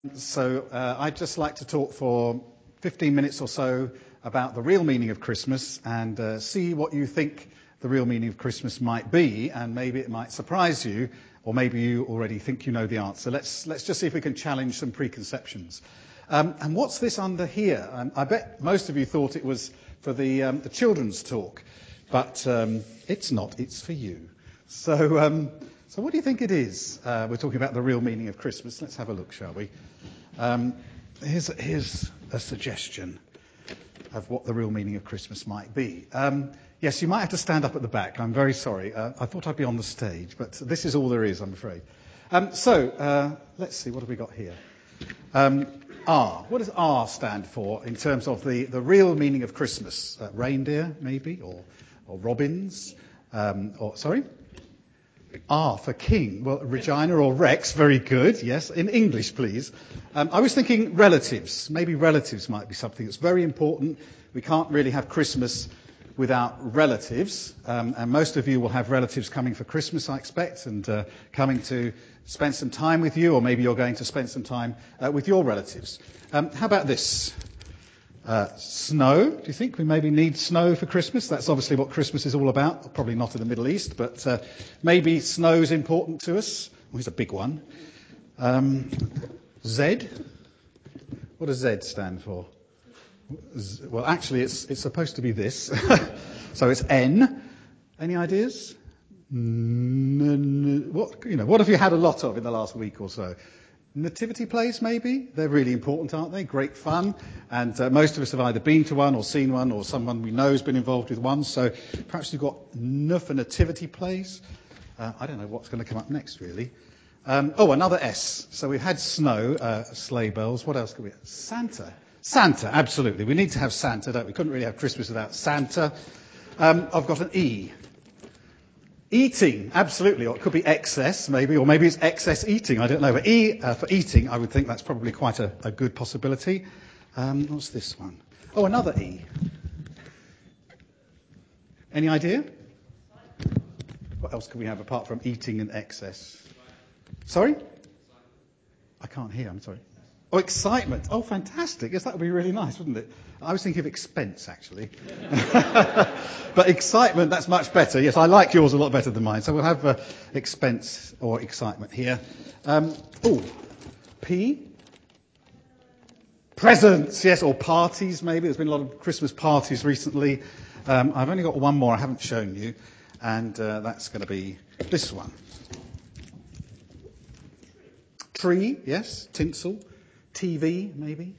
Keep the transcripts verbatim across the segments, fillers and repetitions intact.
So uh, I'd just like to talk for fifteen minutes or so about the real meaning of Christmas and uh, see what you think the real meaning of Christmas might be, and maybe it might surprise you, or maybe you already think you know the answer. Let's let's just see if we can challenge some preconceptions. Um, and what's this under here? Um, I bet most of you thought it was for the um, the children's talk, but um, it's not. It's for you. So. Um, So what do you think it is? Uh, we're talking about the real meaning of Christmas. Let's have a look, shall we? Um, here's, here's a suggestion of what the real meaning of Christmas might be. Um, yes, you might have to stand up at the back. I'm very sorry. Uh, I thought I'd be on the stage, but this is all there is, I'm afraid. Um, so uh, let's see, what have we got here? Um, R. What does R stand for in terms of the, the real meaning of Christmas? Uh, reindeer, maybe, or, or robins, um, or sorry? R for king. Well, Regina or Rex, very good. Yes, in English, please. Um, I was thinking relatives. Maybe relatives might be something that's very important. We can't really have Christmas without relatives. Um, and most of you will have relatives coming for Christmas, I expect, and uh, coming to spend some time with you, or maybe you're going to spend some time uh, with your relatives. Um, how about this? Uh, snow. Do you think we maybe need snow for Christmas? That's obviously what Christmas is all about. Probably not in the Middle East, but uh, maybe snow's important to us. Oh, here's a big one. Um, Z. What does Z stand for? Z- well, actually, it's it's supposed to be this. So it's N. Any ideas? N- what you know? What have you had a lot of in the last week or so? Nativity plays, maybe? They're really important, aren't they? Great fun. And uh, most of us have either been to one or seen one, or someone we know has been involved with one. So perhaps you've got N for nativity plays. Uh, I don't know what's going to come up next, really. Um, oh, another S. So we've had snow, uh, sleigh bells. What else could we have? Santa. Santa, absolutely. We need to have Santa, don't we? Couldn't really have Christmas without Santa. Um, I've got an E. Eating, absolutely, or it could be excess, maybe, or maybe it's excess eating, I don't know. But E uh, for eating, I would think that's probably quite a, a good possibility. Um, what's this one? Oh, another E. Any idea? What else could we have apart from eating and excess? Sorry? I can't hear, I'm sorry. Oh, excitement. Oh, fantastic. Yes, that would be really nice, wouldn't it? I was thinking of expense, actually. But excitement, that's much better. Yes, I like yours a lot better than mine. So we'll have uh, expense or excitement here. Um, oh, P. Presents, yes, or parties, maybe. There's been a lot of Christmas parties recently. Um, I've only got one more I haven't shown you, and uh, that's going to be this one. Tree, yes, tinsel. T V, maybe.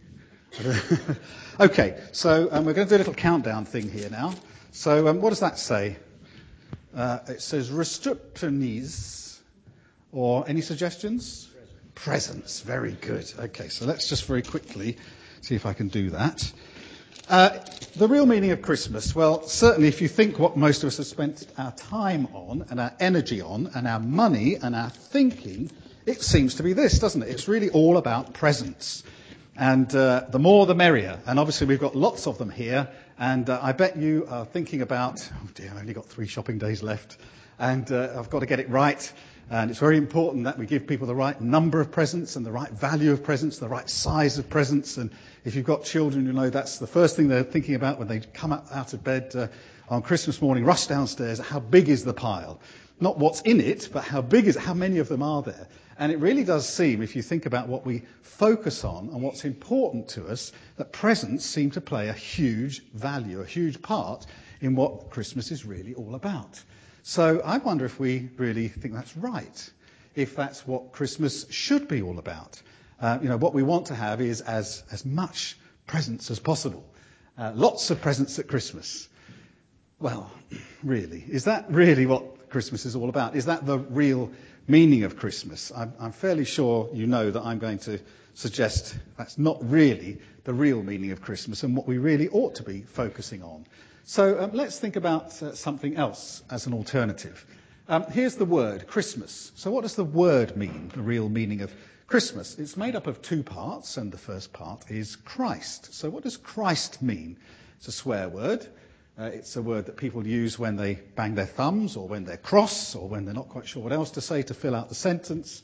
Okay, so um, we're going to do a little countdown thing here now. So um, what does that say? Uh, it says restrictionis, or any suggestions? Presents. Presents, very good. Okay, so let's just very quickly see if I can do that. Uh, the real meaning of Christmas, well, certainly if you think what most of us have spent our time on, and our energy on, and our money, and our thinking, it seems to be this, doesn't it? It's really all about presents. And uh, the more the merrier. And obviously we've got lots of them here. And uh, I bet you are thinking about, oh dear, I've only got three shopping days left. And uh, I've got to get it right. And it's very important that we give people the right number of presents and the right value of presents, the right size of presents. And if you've got children, you know that's the first thing they're thinking about when they come out of bed uh, on Christmas morning, rush downstairs, how big is the pile? Not what's in it, but how big is it, how many of them are there? And it really does seem, if you think about what we focus on and what's important to us, that presents seem to play a huge value, a huge part in what Christmas is really all about. So I wonder if we really think that's right, if that's what Christmas should be all about. Uh, you know, what we want to have is as, as much presents as possible. Uh, lots of presents at Christmas. Well, really, is that really what Christmas is all about? Is that the real meaning of Christmas? I'm, I'm fairly sure you know that I'm going to suggest that's not really the real meaning of Christmas and what we really ought to be focusing on. So um, let's think about uh, something else as an alternative. Um, here's the word, Christmas. So what does the word mean, the real meaning of Christmas? It's made up of two parts, and the first part is Christ. So what does Christ mean? It's a swear word. Uh, it's a word that people use when they bang their thumbs, or when they're cross, or when they're not quite sure what else to say to fill out the sentence.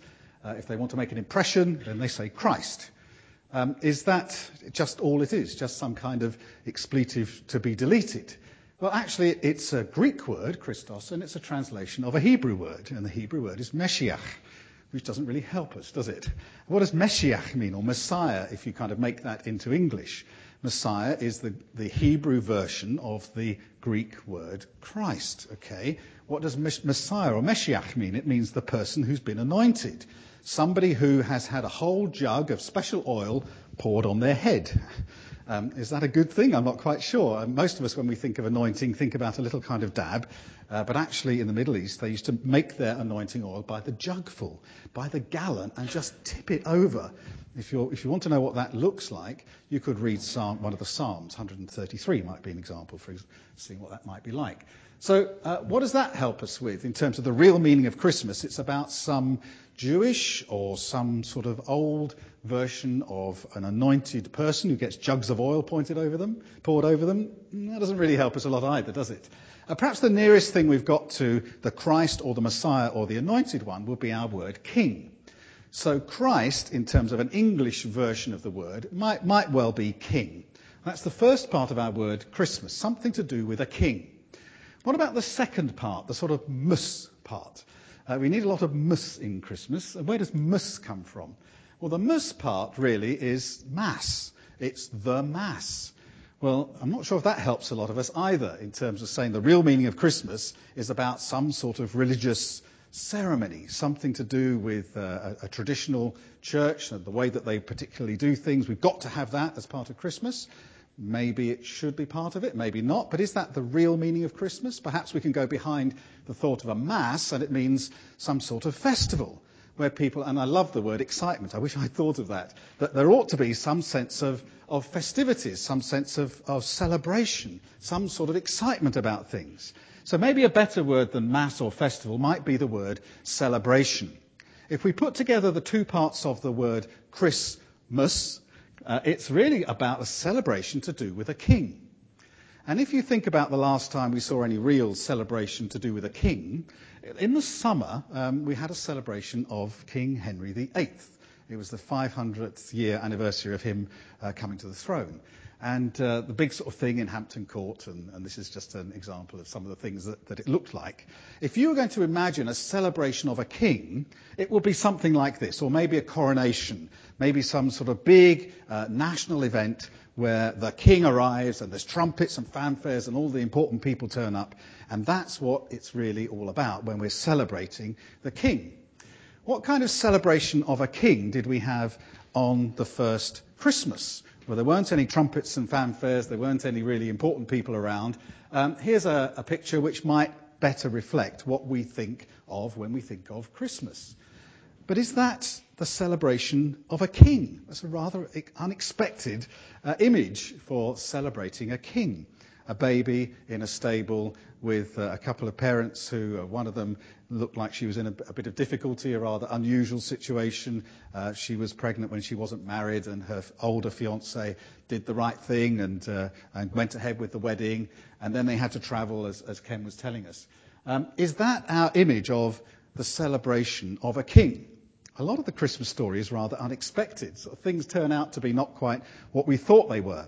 Uh, if they want to make an impression, then they say Christ. Um, is that just all it is? Just some kind of expletive to be deleted? Well, actually, it's a Greek word, Christos, and it's a translation of a Hebrew word, and the Hebrew word is Meshiach, which doesn't really help us, does it? What does Meshiach mean, or Messiah, if you kind of make that into English? Messiah is the, the Hebrew version of the Greek word Christ, okay? What does Messiah or Meshiach mean? It means the person who's been anointed. Somebody who has had a whole jug of special oil poured on their head. Um, is that a good thing? I'm not quite sure. Most of us, when we think of anointing, think about a little kind of dab. Uh, but actually, in the Middle East, they used to make their anointing oil by the jugful, by the gallon, and just tip it over. If, you're, if you want to know what that looks like, you could read Psalm, one of the Psalms. one thirty-three might be an example for seeing what that might be like. So uh, what does that help us with in terms of the real meaning of Christmas? It's about some Jewish or some sort of old version of an anointed person who gets jugs of oil pointed over them, poured over them. That doesn't really help us a lot either, does it? Uh, perhaps the nearest thing we've got to the Christ or the Messiah or the anointed one would be our word king. So Christ, in terms of an English version of the word, might, might well be king. That's the first part of our word Christmas, something to do with a king. What about the second part, the sort of mus part? Uh, we need a lot of mus in Christmas. And where does mus come from? Well, the mus part really is mass. It's the mass. Well, I'm not sure if that helps a lot of us either, in terms of saying the real meaning of Christmas is about some sort of religious ceremony, something to do with uh, a, a traditional church and the way that they particularly do things. We've got to have that as part of Christmas. Maybe it should be part of it, maybe not. But is that the real meaning of Christmas? Perhaps we can go behind the thought of a mass, and it means some sort of festival where people, and I love the word excitement, I wish I'd thought of that, that there ought to be some sense of, of festivities, some sense of, of celebration, some sort of excitement about things. So maybe a better word than mass or festival might be the word celebration. If we put together the two parts of the word Christmas, Uh, it's really about a celebration to do with a king. And if you think about the last time we saw any real celebration to do with a king, in the summer um, we had a celebration of King Henry the Eighth. It was the five hundredth year anniversary of him uh, coming to the throne. And uh, the big sort of thing in Hampton Court, and, and this is just an example of some of the things that, that it looked like. If you were going to imagine a celebration of a king, it would be something like this, or maybe a coronation, maybe some sort of big uh, national event where the king arrives and there's trumpets and fanfares and all the important people turn up. And that's what it's really all about when we're celebrating the king. What kind of celebration of a king did we have on the first Christmas? Well, there weren't any trumpets and fanfares, there weren't any really important people around. Um, here's a, a picture which might better reflect what we think of when we think of Christmas. But is that the celebration of a king? That's a rather unexpected uh, image for celebrating a king. A baby in a stable with uh, a couple of parents who, uh, one of them looked like she was in a, a bit of difficulty, a rather unusual situation. Uh, she was pregnant when she wasn't married, and her older fiancé did the right thing and, uh, and went ahead with the wedding. And then they had to travel, as, as Ken was telling us. Um, is that our image of the celebration of a king? A lot of the Christmas story is rather unexpected. Sort of things turn out to be not quite what we thought they were.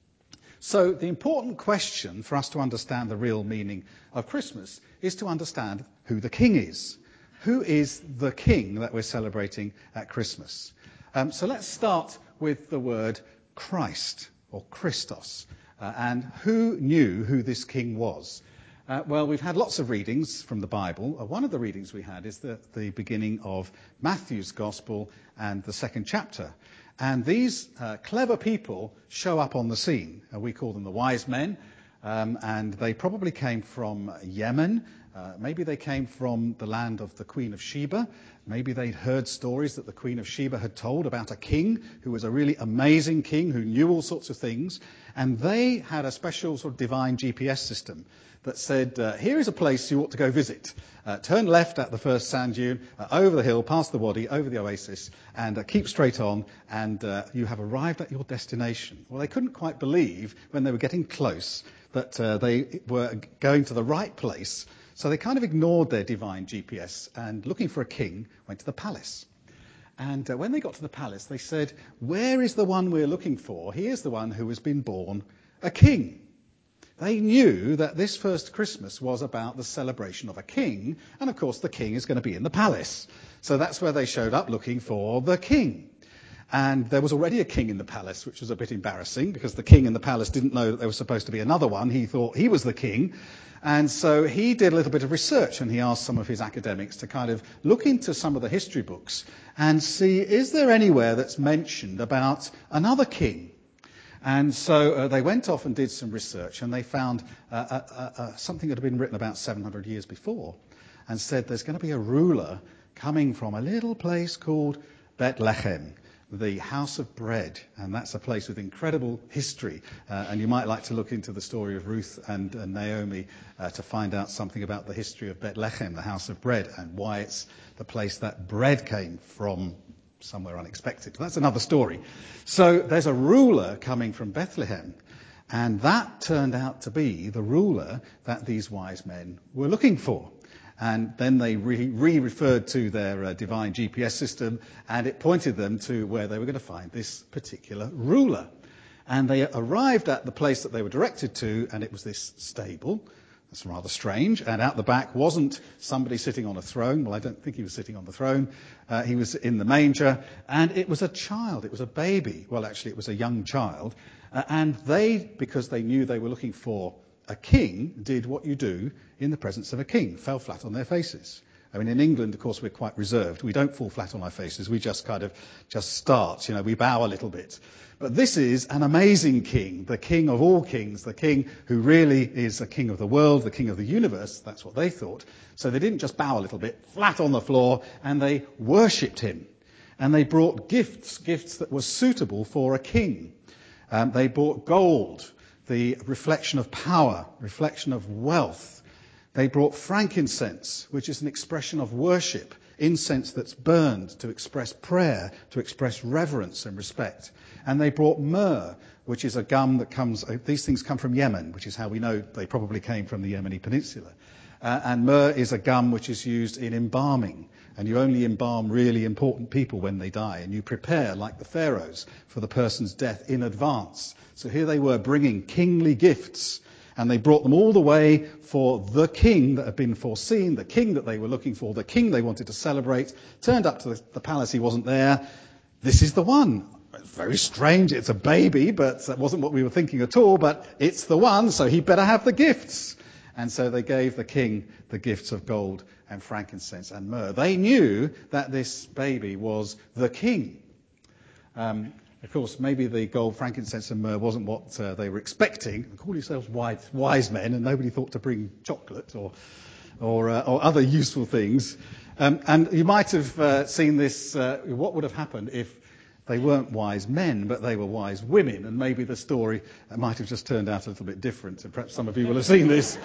So the important question for us to understand the real meaning of Christmas is to understand who the king is. Who is the king that we're celebrating at Christmas? Um, so let's start with the word Christ, or Christos. Uh, and who knew who this king was? Uh, well, we've had lots of readings from the Bible. Uh, one of the readings we had is the, the beginning of Matthew's Gospel and the second chapter. And these uh, clever people show up on the scene. Uh, we call them the wise men. Um, and they probably came from Yemen. Uh, maybe they came from the land of the Queen of Sheba. Maybe they'd heard stories that the Queen of Sheba had told about a king who was a really amazing king who knew all sorts of things. And they had a special sort of divine G P S system that said, uh, here is a place you ought to go visit. Uh, turn left at the first sand dune, uh, over the hill, past the wadi, over the oasis, and uh, keep straight on, and uh, you have arrived at your destination. Well, they couldn't quite believe when they were getting close that uh, they were going to the right place. So they kind of ignored their divine G P S and, looking for a king, went to the palace. And uh, when they got to the palace, they said, "Where is the one we're looking for? He is the one who has been born a king." They knew that this first Christmas was about the celebration of a king, and of course the king is going to be in the palace. So that's where they showed up looking for the king. And there was already a king in the palace, which was a bit embarrassing because the king in the palace didn't know that there was supposed to be another one. He thought he was the king. And so he did a little bit of research, and he asked some of his academics to kind of look into some of the history books and see, is there anywhere that's mentioned about another king? And so uh, they went off and did some research, and they found uh, uh, uh, something that had been written about seven hundred years before, and said there's going to be a ruler coming from a little place called Bethlehem, the house of bread. And that's a place with incredible history. Uh, and you might like to look into the story of Ruth and, and Naomi uh, to find out something about the history of Bethlehem, the house of bread, and why it's the place that bread came from. Somewhere unexpected. That's another story. So there's a ruler coming from Bethlehem, and that turned out to be the ruler that these wise men were looking for. And then they re- re-referred to their uh, divine G P S system, and it pointed them to where they were going to find this particular ruler. And they arrived at the place that they were directed to, and it was this stable. That's rather strange. And out the back wasn't somebody sitting on a throne. Well, I don't think he was sitting on the throne. Uh, he was in the manger. And it was a child. It was a baby. Well, actually, it was a young child. Uh, and they, because they knew they were looking for a king, did what you do in the presence of a king, fell flat on their faces. I mean, in England, of course, we're quite reserved. We don't fall flat on our faces. We just kind of just start, you know, we bow a little bit. But this is an amazing king, the king of all kings, the king who really is the king of the world, the king of the universe. That's what they thought. So they didn't just bow a little bit, flat on the floor, and they worshipped him. And they brought gifts, gifts that were suitable for a king. Um, they brought gold, the reflection of power, reflection of wealth. They brought frankincense, which is an expression of worship, incense that's burned to express prayer, to express reverence and respect. And they brought myrrh, which is a gum that comes, uh, these things come from Yemen, which is how we know they probably came from the Yemeni Peninsula. Uh, and myrrh is a gum which is used in embalming. And you only embalm really important people when they die. And you prepare, like the pharaohs, for the person's death in advance. So here they were bringing kingly gifts. And they brought them all the way for the king that had been foreseen, the king that they were looking for, the king they wanted to celebrate. Turned up to the, the palace, he wasn't there. This is the one. It's very strange, it's a baby, but that wasn't what we were thinking at all, but it's the one, so he better have the gifts. And so they gave the king the gifts of gold and frankincense and myrrh. They knew that this baby was the king. Um, Of course, maybe the gold, frankincense and myrrh wasn't what uh, they were expecting. They call yourselves wise, wise men, and nobody thought to bring chocolate or or, uh, or other useful things. Um, and you might have uh, seen this, uh, what would have happened if they weren't wise men, but they were wise women. And maybe the story might have just turned out a little bit different. And perhaps some of you will have seen this.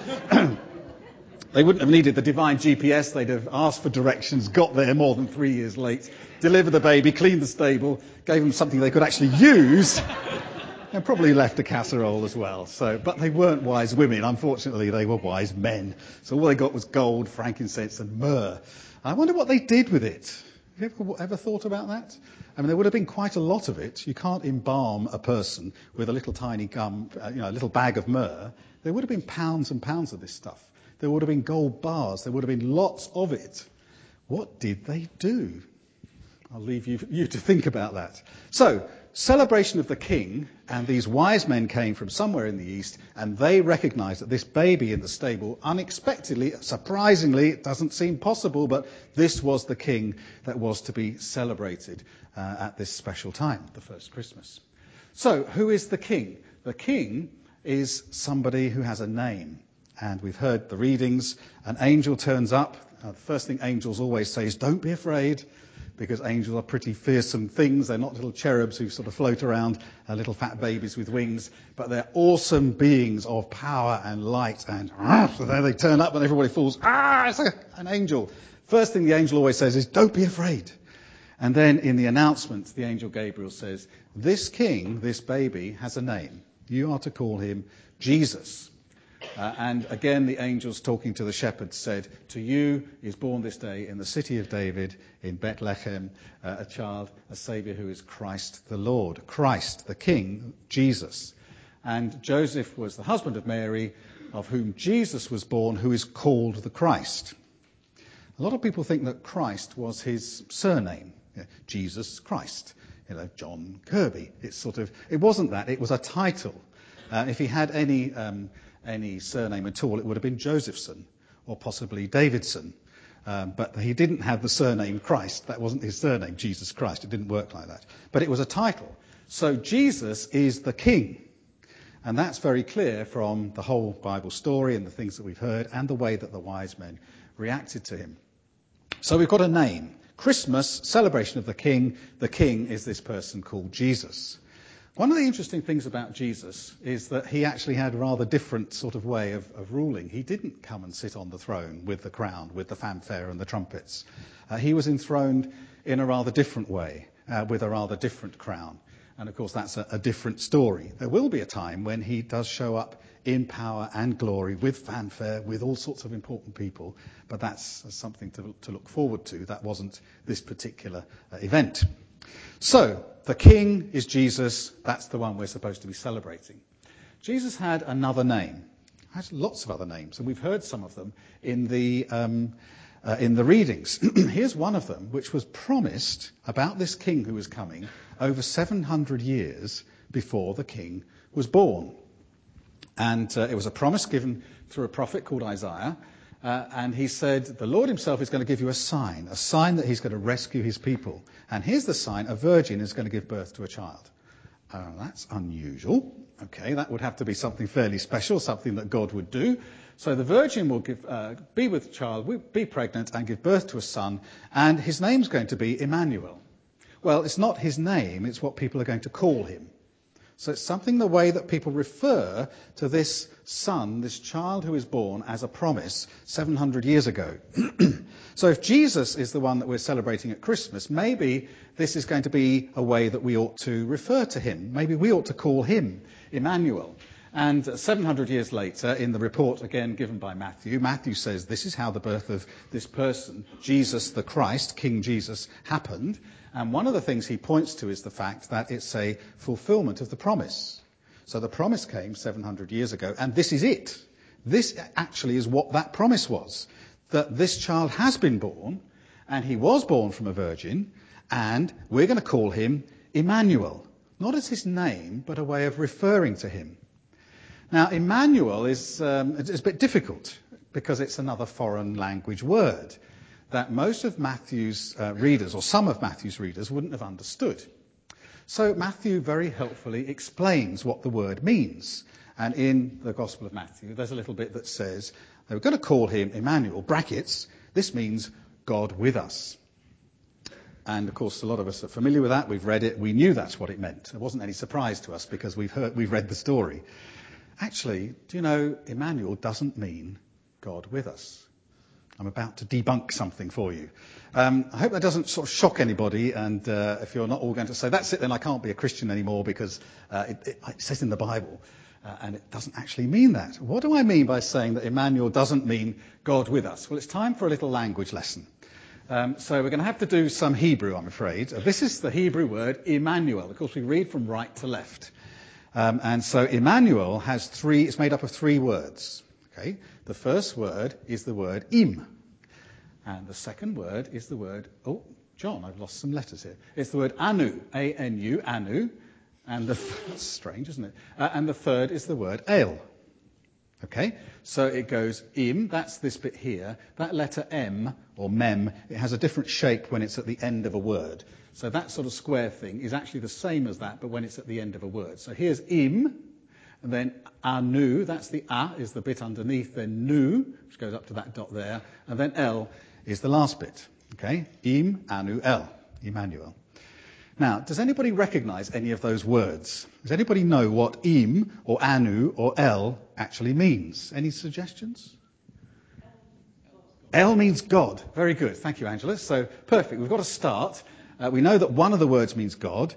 They wouldn't have needed the divine G P S. They'd have asked for directions, got there more than three years late, delivered the baby, cleaned the stable, gave them something they could actually use, and probably left a casserole as well. So, but they weren't wise women. Unfortunately, they were wise men. So all they got was gold, frankincense, and myrrh. I wonder what they did with it. Have you ever, ever thought about that? I mean, there would have been quite a lot of it. You can't embalm a person with a little tiny gum, uh, you know, a little bag of myrrh. There would have been pounds and pounds of this stuff. There would have been gold bars. There would have been lots of it. What did they do? I'll leave you, you to think about that. So, celebration of the king, and these wise men came from somewhere in the east, and they recognized that this baby in the stable, unexpectedly, surprisingly, it doesn't seem possible, but this was the king that was to be celebrated uh, at this special time, the first Christmas. So, who is the king? The king is somebody who has a name. And we've heard the readings. An angel turns up. Uh, the first thing angels always say is, don't be afraid, because angels are pretty fearsome things. They're not little cherubs who sort of float around, uh, little fat babies with wings, but they're awesome beings of power and light. And ah, so there they turn up and everybody falls, ah, it's a, an angel. First thing the angel always says is, don't be afraid. And then in the announcement, the angel Gabriel says, this king, this baby, has a name. You are to call him Jesus. Uh, and again, the angels talking to the shepherds said, to you is born this day in the city of David, in Bethlehem, uh, a child, a saviour who is Christ the Lord. Christ, the King, Jesus. And Joseph was the husband of Mary, of whom Jesus was born, who is called the Christ. A lot of people think that Christ was his surname, you know, Jesus Christ, you know, John Kirby. It's sort of, it wasn't that, it was a title. Uh, if he had any um, any surname at all, it would have been Josephson or possibly Davidson. Um, but he didn't have the surname Christ. That wasn't his surname, Jesus Christ. It didn't work like that. But it was a title. So Jesus is the King. And that's very clear from the whole Bible story and the things that we've heard and the way that the wise men reacted to him. So we've got a name. Christmas, celebration of the King. The King is this person called Jesus. One of the interesting things about Jesus is that he actually had a rather different sort of way of, of ruling. He didn't come and sit on the throne with the crown, with the fanfare and the trumpets. Uh, he was enthroned in a rather different way, uh, with a rather different crown. And of course, that's a, a different story. There will be a time when he does show up in power and glory, with fanfare, with all sorts of important people. But that's something to, to look forward to. That wasn't this particular uh, event. So, the King is Jesus. That's the one we're supposed to be celebrating. Jesus had another name. He has lots of other names, and we've heard some of them in the um, uh, in the readings. Here's one of them, which was promised about this King who was coming over seven hundred years before the King was born. And uh, it was a promise given through a prophet called Isaiah. Uh, and he said, the Lord himself is going to give you a sign, a sign that he's going to rescue his people. And here's the sign, a virgin is going to give birth to a child. Uh, that's unusual. Okay, that would have to be something fairly special, something that God would do. So the virgin will give, uh, be with child, be pregnant and give birth to a son, and his name's going to be Emmanuel. Well, it's not his name, it's what people are going to call him. So it's something, the way that people refer to this son, this child who is born, as a promise seven hundred years ago. So if Jesus is the one that we're celebrating at Christmas, maybe this is going to be a way that we ought to refer to him. Maybe we ought to call him Emmanuel. And seven hundred years later, in the report again given by Matthew, Matthew says this is how the birth of this person, Jesus the Christ, King Jesus, happened. And one of the things he points to is the fact that it's a fulfillment of the promise. So the promise came seven hundred years ago, and this is it. This actually is what that promise was, that this child has been born, and he was born from a virgin, and we're going to call him Emmanuel. Not as his name, but a way of referring to him. Now, Emmanuel is um, it's a bit difficult because it's another foreign language word that most of Matthew's uh, readers, or some of Matthew's readers, wouldn't have understood. So Matthew very helpfully explains what the word means. And in the Gospel of Matthew, there's a little bit that says, they were going to call him Emmanuel, brackets, this means God with us. And of course, a lot of us are familiar with that. We've read it. We knew that's what it meant. It wasn't any surprise to us because we've heard, we've read the story. Actually, do you know, Emmanuel doesn't mean God with us. I'm about to debunk something for you. Um, I hope that doesn't sort of shock anybody, and uh, if you're not all going to say, that's it, then I can't be a Christian anymore because uh, it, it, it says in the Bible, uh, and it doesn't actually mean that. What do I mean by saying that Emmanuel doesn't mean God with us? Well, it's time for a little language lesson. Um, so we're going to have to do some Hebrew, I'm afraid. Uh, this is the Hebrew word Emmanuel. Of course, we read from right to left. Um, and so Emmanuel has three, it's made up of three words. Okay, the first word is the word im. And the second word is the word, oh, John, I've lost some letters here. It's the word anu, A N U, anu. And the, that's strange, isn't it? Uh, and the third is the word el. Okay, so it goes im, that's this bit here. That letter M, or mem, it has a different shape when it's at the end of a word. So that sort of square thing is actually the same as that, but when it's at the end of a word. So here's im. And then anu, that's the a, is the bit underneath, then nu, which goes up to that dot there, and then el is the last bit. Okay? Im, anu, el, Emmanuel. Now, does anybody recognize any of those words? Does anybody know what im, or anu, or el actually means? Any suggestions? El means God. Very good. Thank you, Angela. So, perfect. We've got to start. Uh, we know that one of the words means God.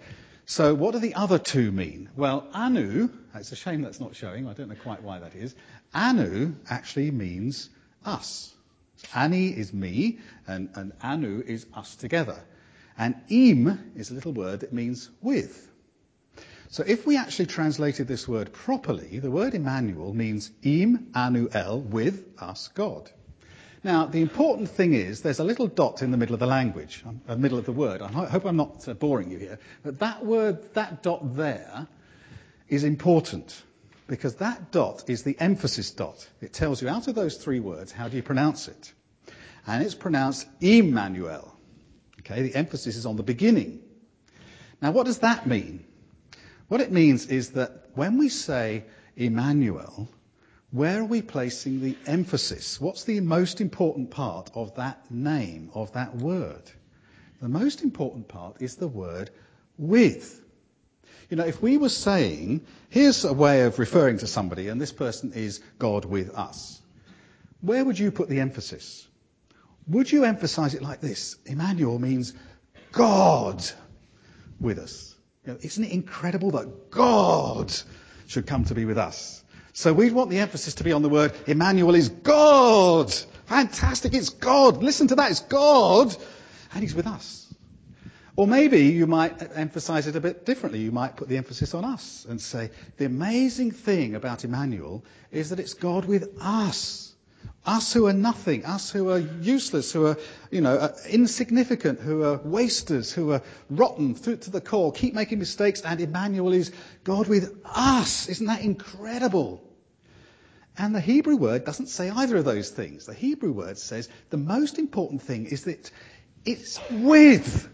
So what do the other two mean? Well, anu, it's a shame that's not showing, I don't know quite why that is. Anu actually means us. Ani is me, and, and anu is us together. And im is a little word that means with. So if we actually translated this word properly, the word Emmanuel means im, anu, el, with us, God. Now, the important thing is there's a little dot in the middle of the language, in the middle of the word. I hope I'm not uh, boring you here, but that word, that dot there, is important because that dot is the emphasis dot. It tells you out of those three words, how do you pronounce it? And it's pronounced Emmanuel. Okay, the emphasis is on the beginning. Now, what does that mean? What it means is that when we say Emmanuel, where are we placing the emphasis? What's the most important part of that name, of that word? The most important part is the word with. You know, if we were saying, here's a way of referring to somebody, and this person is God with us, where would you put the emphasis? Would you emphasize it like this? Emmanuel means God with us. You know, isn't it incredible that God should come to be with us? So we'd want the emphasis to be on the word Emmanuel is God. Fantastic, it's God. Listen to that, it's God. And he's with us. Or maybe you might emphasize it a bit differently. You might put the emphasis on us and say, the amazing thing about Emmanuel is that it's God with us. Us who are nothing, us who are useless, who are, you know, insignificant, who are wasters, who are rotten through to the core, keep making mistakes, and Emmanuel is God with us. Isn't that incredible? And the Hebrew word doesn't say either of those things. The Hebrew word says the most important thing is that it's with,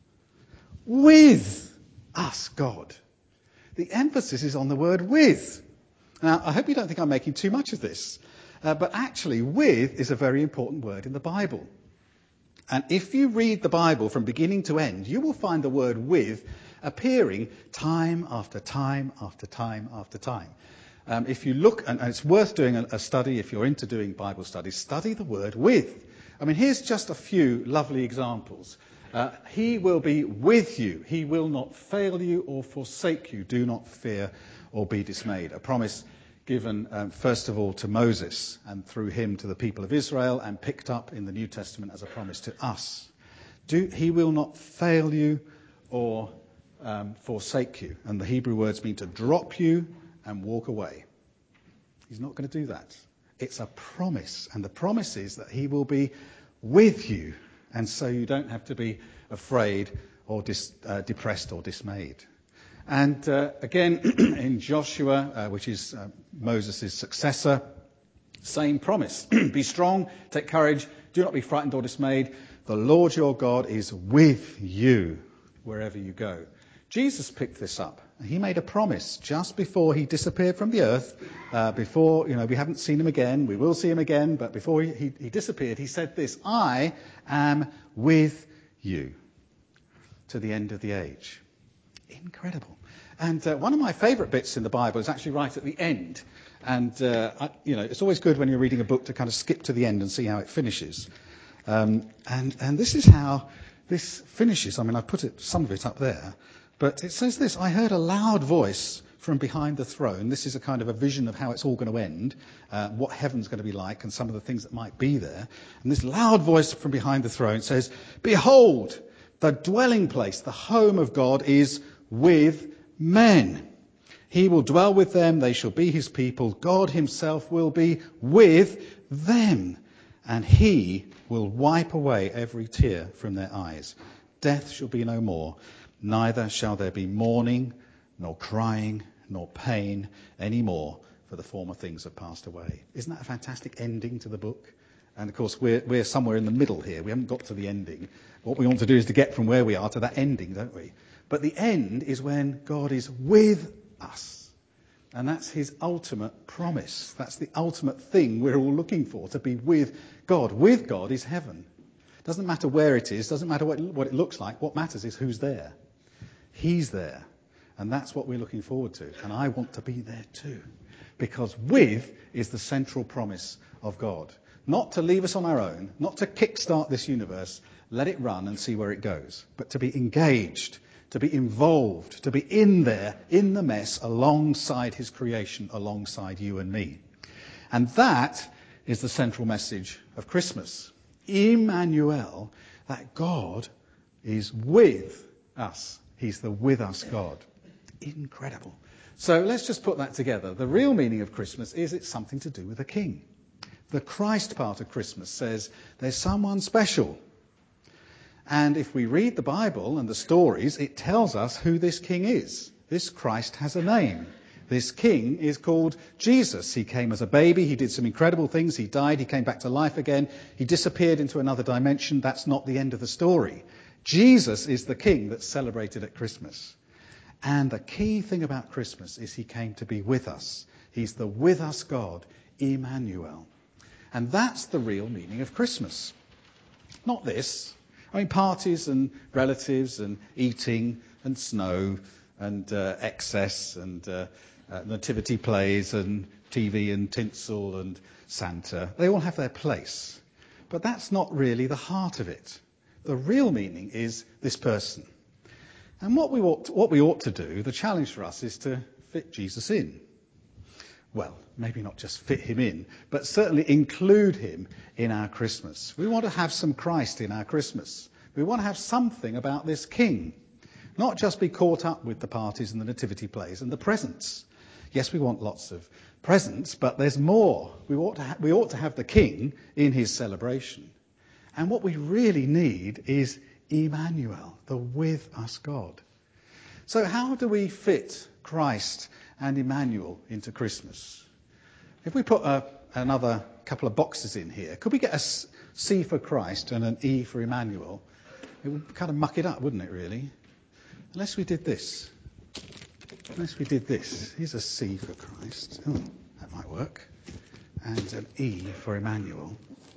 with us, God. The emphasis is on the word with. Now, I hope you don't think I'm making too much of this. Uh, but actually, with is a very important word in the Bible. And if you read the Bible from beginning to end, you will find the word with appearing time after time after time after time. Um, if you look, and, and it's worth doing a, a study, if you're into doing Bible studies, study the word with. I mean, here's just a few lovely examples. Uh, he will be with you. He will not fail you or forsake you. Do not fear or be dismayed. A promise given um, first of all to Moses and through him to the people of Israel and picked up in the New Testament as a promise to us. Do, he will not fail you or um, forsake you. And the Hebrew words mean to drop you and walk away. He's not going to do that. It's a promise. And the promise is that he will be with you. And so you don't have to be afraid or dis, uh, depressed or dismayed. And uh, again, in Joshua, uh, which is uh, Moses' successor, same promise. Be strong, take courage, do not be frightened or dismayed. The Lord your God is with you wherever you go. Jesus picked this up. He made a promise just before he disappeared from the earth, uh, before, you know, we haven't seen him again, we will see him again, but before he, he, he disappeared, he said this, I am with you to the end of the age. Incredible. And uh, one of my favourite bits in the Bible is actually right at the end. And, uh, I, you know, it's always good when you're reading a book to kind of skip to the end and see how it finishes. Um, and, and this is how this finishes. I mean, I put it, some of it up there. But it says this, I heard a loud voice from behind the throne. This is a kind of a vision of how it's all going to end, uh, what heaven's going to be like and some of the things that might be there. And this loud voice from behind the throne says, behold, the dwelling place, the home of God is with men. He will dwell with them, they shall be his people. God himself will be with them, and he will wipe away every tear from their eyes. Death shall be no more, neither shall there be mourning, nor crying, nor pain any more, for the former things have passed away. Isn't that a fantastic ending to the book? And of course, we're, we're somewhere in the middle here. We haven't got to the ending. What we want to do is to get from where we are to that ending, don't we? But the end is when God is with us. And that's his ultimate promise. That's the ultimate thing we're all looking for, to be with God. With God is heaven. Doesn't matter where it is, doesn't matter what, what it looks like. What matters is who's there. He's there. And that's what we're looking forward to. And I want to be there too. Because with is the central promise of God. Not to leave us on our own, not to kickstart this universe, let it run and see where it goes, but to be engaged, to be involved, to be in there, in the mess, alongside his creation, alongside you and me. And that is the central message of Christmas. Emmanuel, that God is with us. He's the with us God. Incredible. So let's just put that together. The real meaning of Christmas is it's something to do with a king. The Christ part of Christmas says there's someone special. And if we read the Bible and the stories, it tells us who this king is. This Christ has a name. This king is called Jesus. He came as a baby. He did some incredible things. He died. He came back to life again. He disappeared into another dimension. That's not the end of the story. Jesus is the king that's celebrated at Christmas. And the key thing about Christmas is he came to be with us. He's the with us God, Emmanuel. And that's the real meaning of Christmas. Not this. I mean, parties and relatives and eating and snow and uh, excess and uh, uh, nativity plays and T V and tinsel and Santa. They all have their place. But that's not really the heart of it. The real meaning is this person. And what we ought to, what we ought to do, the challenge for us, is to fit Jesus in. Well, maybe not just fit him in, but certainly include him in our Christmas. We want to have some Christ in our Christmas. We want to have something about this king. Not just be caught up with the parties and the nativity plays and the presents. Yes, we want lots of presents, but there's more. We ought to ha- we ought to have the king in his celebration. And what we really need is Emmanuel, the with us God. So how do we fit Christ and Emmanuel into Christmas? If we put a, another couple of boxes in here, could we get a C for Christ and an E for Emmanuel? It would kind of muck it up, wouldn't it, really? Unless we did this. Unless we did this. Here's a C for Christ. Oh, that might work. And an E for Emmanuel.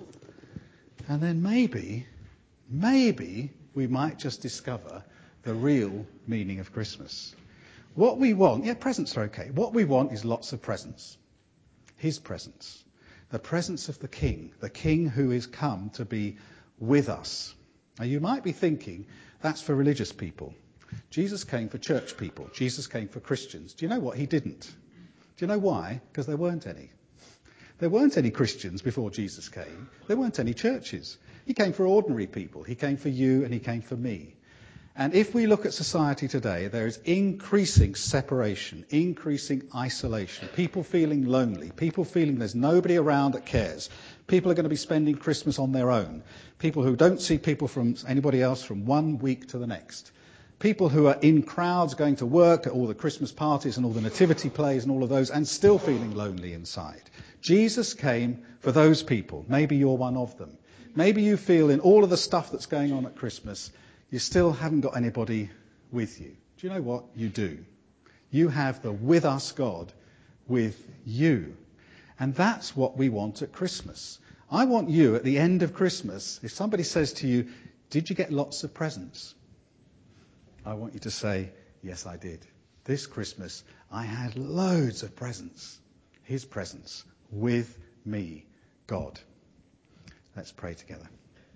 And then maybe, maybe we might just discover the real meaning of Christmas. What we want, yeah, presents are okay. What we want is lots of presents. His presence. The presence of the King. The King who is come to be with us. Now you might be thinking, that's for religious people. Jesus came for church people. Jesus came for Christians. Do you know what? He didn't. Do you know why? Because there weren't any. There weren't any Christians before Jesus came. There weren't any churches. He came for ordinary people. He came for you and he came for me. And if we look at society today, there is increasing separation, increasing isolation, people feeling lonely, people feeling there's nobody around that cares. People are going to be spending Christmas on their own. People who don't see people from anybody else from one week to the next. People who are in crowds going to work at all the Christmas parties and all the nativity plays and all of those and still feeling lonely inside. Jesus came for those people. Maybe you're one of them. Maybe you feel in all of the stuff that's going on at Christmas, you still haven't got anybody with you. Do you know what? You do. You have the with us God with you. And that's what we want at Christmas. I want you at the end of Christmas, if somebody says to you, did you get lots of presents? I want you to say, yes, I did. This Christmas, I had loads of presents. His presence with me, God. Let's pray together.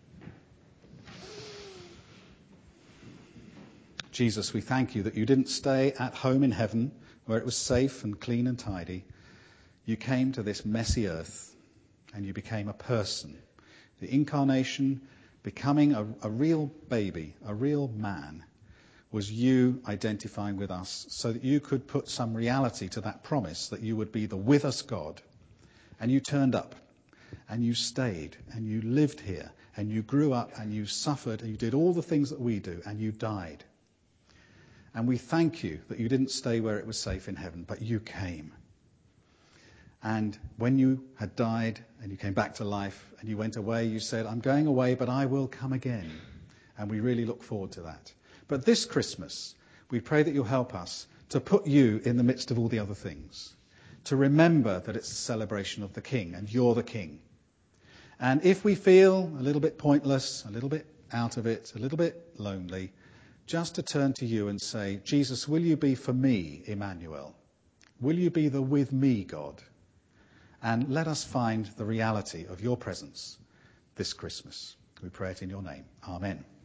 Jesus, we thank you that you didn't stay at home in heaven where it was safe and clean and tidy. You came to this messy earth and you became a person. The incarnation, becoming a, a real baby, a real man, was you identifying with us so that you could put some reality to that promise that you would be the with us God. And you turned up and you stayed and you lived here and you grew up and you suffered and you did all the things that we do and you died. And we thank you that you didn't stay where it was safe in heaven, but you came. And when you had died and you came back to life and you went away, you said, I'm going away, but I will come again. And we really look forward to that. But this Christmas, we pray that you'll help us to put you in the midst of all the other things. To remember that it's a celebration of the King and you're the King. And if we feel a little bit pointless, a little bit out of it, a little bit lonely, just to turn to you and say, Jesus, will you be for me, Emmanuel? Will you be the with me God? And let us find the reality of your presence this Christmas. We pray it in your name. Amen.